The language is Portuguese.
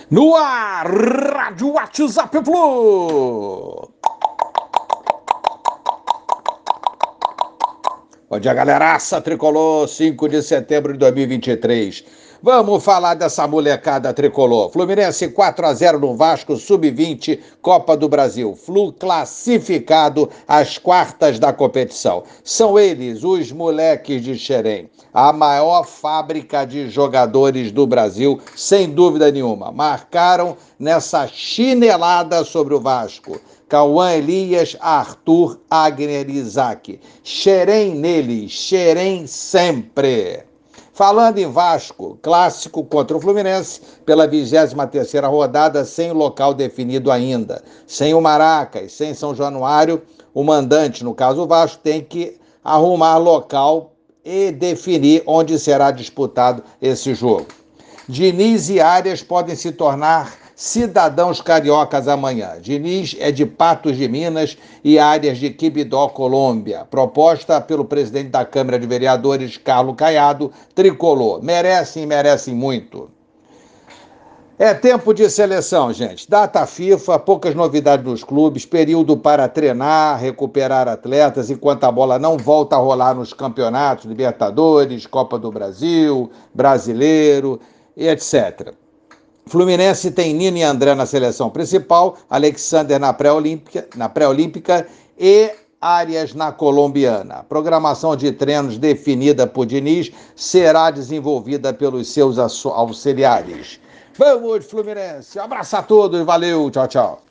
No ar, Rádio WhatsApp Flu. Bom dia, galeraça tricolor, 5 de setembro de 2023. Vamos falar dessa molecada tricolor. Fluminense 4-0 no Vasco, sub-20, Copa do Brasil. Flu classificado às quartas da competição. São eles, os moleques de Xerém. A maior fábrica de jogadores do Brasil, sem dúvida nenhuma. Marcaram nessa chinelada sobre o Vasco. Cauã Elias, Arthur, Agner e Isaac. Xerém neles, Xerém sempre. Falando em Vasco, clássico contra o Fluminense, pela 23ª rodada, sem local definido ainda. Sem o Maracas, sem São Januário, o mandante, no caso o Vasco, tem que arrumar local e definir onde será disputado esse jogo. Diniz e Arias podem se tornar cidadãos cariocas amanhã. Diniz é de Patos de Minas e Arias de Quibidó, Colômbia. Proposta pelo presidente da Câmara de Vereadores, Carlos Caiado, tricolor. Merecem muito. É tempo de seleção, gente. Data FIFA, poucas novidades nos clubes, período para treinar, recuperar atletas, enquanto a bola não volta a rolar nos campeonatos, Libertadores, Copa do Brasil, Brasileiro, etc. Fluminense tem Nino e André na seleção principal, Alexander na pré-olímpica e Arias na colombiana. A programação de treinos definida por Diniz será desenvolvida pelos seus auxiliares. Vamos, Fluminense! Abraço a todos, valeu, tchau, tchau.